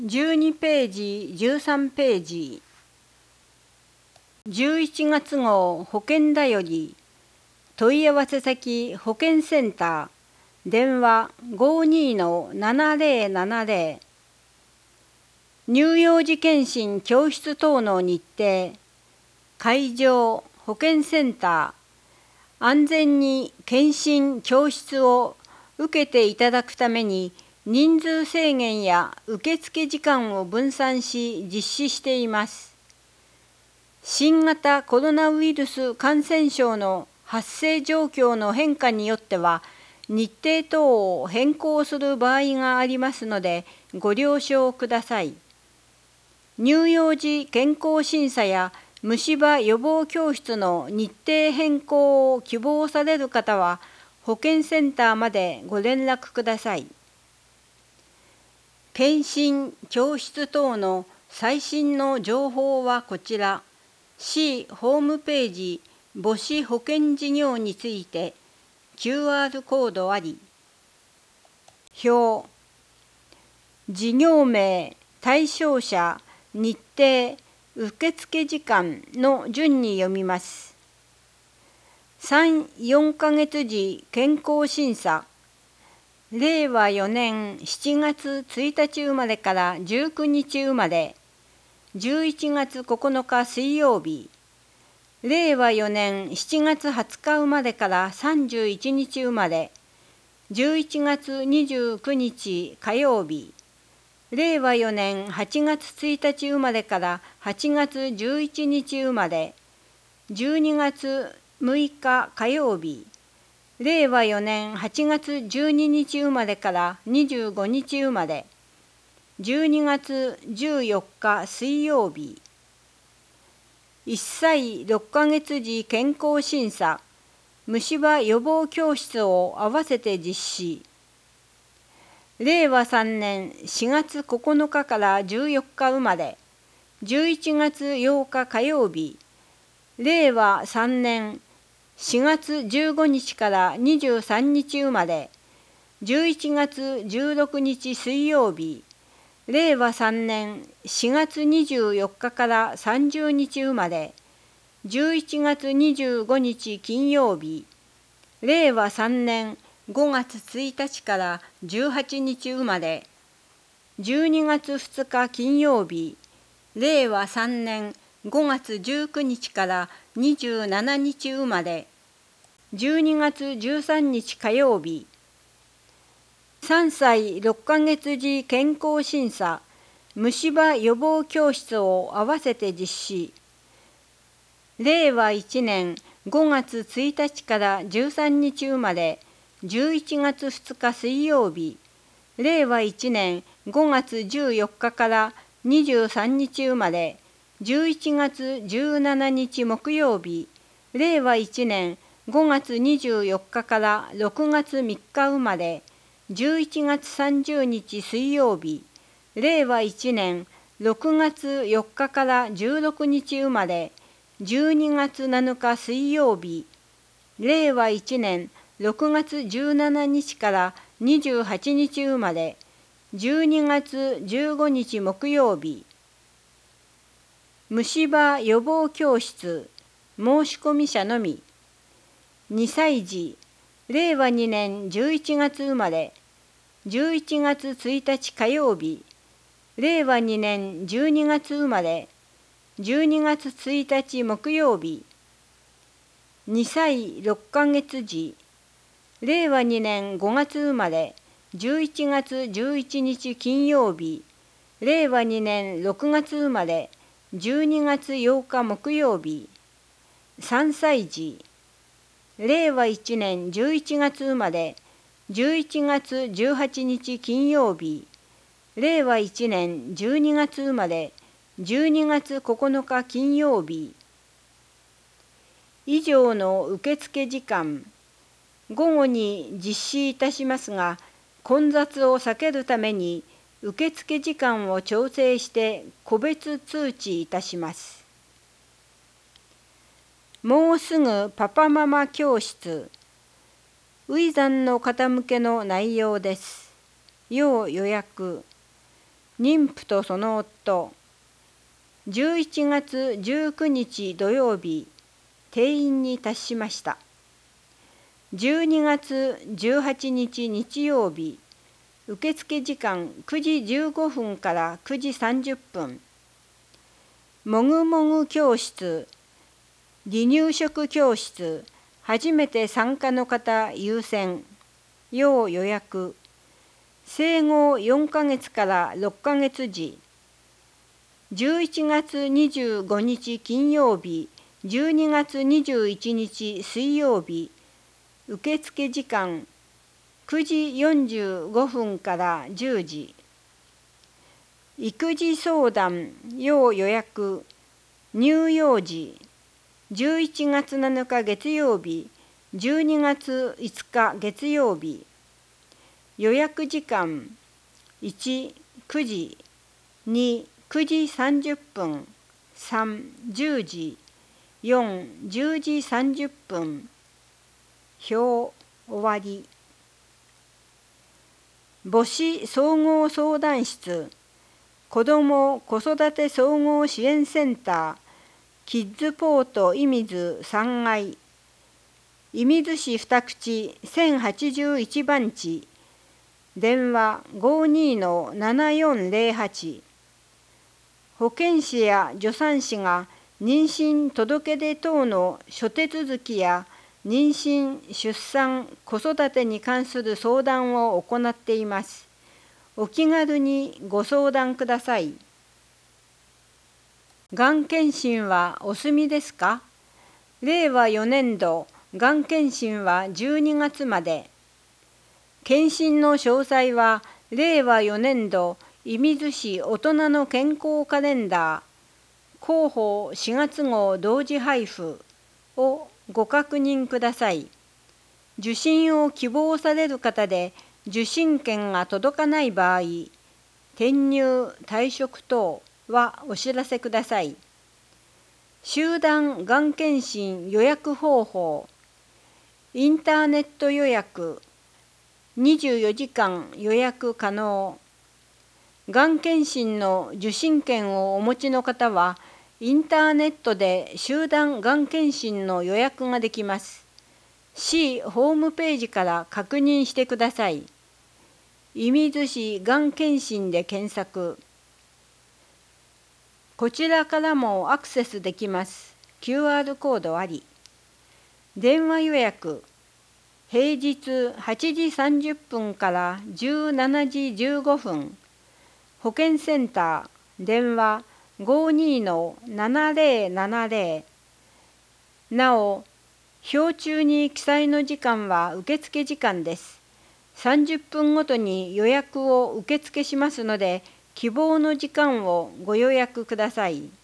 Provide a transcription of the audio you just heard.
12ページ、13ページ。11月号保険だより。問い合わせ先保険センター。電話 52-7070。乳幼児健診教室等の日程。会場保健センター。安全に健診教室を受けていただくために人数制限や受付時間を分散し実施しています。新型コロナウイルス感染症の発生状況の変化によっては日程等を変更する場合がありますのでご了承ください。乳幼児健康審査や虫歯予防教室の日程変更を希望される方は保健センターまでご連絡ください。健診教室等の最新の情報はこちら。市ホームページ母子保健事業について QR コードあり。表。事業名、対象者、日程、受付時間の順に読みます。3、4ヶ月時健康審査。令和4年7月1日生まれから19日生まれ。11月9日水曜日。令和4年7月20日生まれから31日生まれ。11月29日火曜日。令和4年8月1日生まれから8月11日生まれ。12月6日火曜日。令和4年8月12日生まれから25日生まれ。12月14日水曜日。1歳6ヶ月時健康審査。虫歯予防教室を合わせて実施。令和3年4月9日から14日生まれ。11月8日火曜日。令和3年4月15日から23日生まれ。11月16日水曜日。令和3年4月24日から30日生まれ。11月25日金曜日。令和3年5月1日から18日生まれ。12月2日金曜日。令和3年5月19日から27日生まれ。12月13日火曜日。3歳6ヶ月時健康審査。虫歯予防教室を合わせて実施。令和1年5月1日から13日生まれ。11月2日水曜日。令和1年5月14日から23日生まれ。11月17日木曜日。令和1年5月24日から6月3日生まれ。11月30日水曜日。令和1年6月4日から16日生まれ。12月7日水曜日。令和1年6月17日から28日生まれ。12月15日木曜日。虫歯予防教室。申し込み者のみ。2歳児。令和2年11月生まれ。11月1日火曜日。令和2年12月生まれ。12月1日木曜日。2歳6ヶ月時。令和2年5月生まれ。11月11日金曜日。令和2年6月生まれ。12月8日木曜日。3歳児。令和1年11月生まれ。11月18日金曜日。令和1年12月生まれ。12月9日金曜日。以上の受付時間。午後に実施いたしますが、混雑を避けるために受付時間を調整して個別通知いたします。もうすぐパパママ教室。初産の方向けの内容です。要予約。 妊婦とその夫。11月19日土曜日、定員に達しました。12月18日日曜日、受付時間9時15分から9時30分。もぐもぐ教室、離乳食教室、初めて参加の方優先、要予約。生後4ヶ月から6ヶ月時。11月25日金曜日、12月21日水曜日、受付時間9時45分から10時。育児相談要予約、乳幼児、11月7日月曜日、12月5日月曜日。予約時間1、9時、2、9時30分、3、10時、4、10時30分。表終わり。母子総合相談室、子ども子育て総合支援センター、キッズポート射水3階、射水市二口1081番地、電話52-7408。保健師や助産師が妊娠届出等の諸手続きや妊娠・出産・子育てに関する相談を行っています。お気軽にご相談ください。がん検診はお済みですか？令和4年度がん検診は12月まで。検診の詳細は令和4年度射水市大人の健康カレンダー広報4月号同時配布をご確認ください。受診を希望される方で受診券が届かない場合、転入・退職等はお知らせください。集団がん検診予約方法。インターネット予約。24時間予約可能。がん検診の受診券をお持ちの方は、インターネットで集団がん検診の予約ができます。市ホームページから確認してください。射水市がん検診で検索。こちらからもアクセスできます。QR コードあり。電話予約。平日8時30分から17時15分。保健センター、電話52-7070。なお、表中に記載の時間は受付時間です。30分ごとに予約を受付しますので、希望の時間をご予約ください。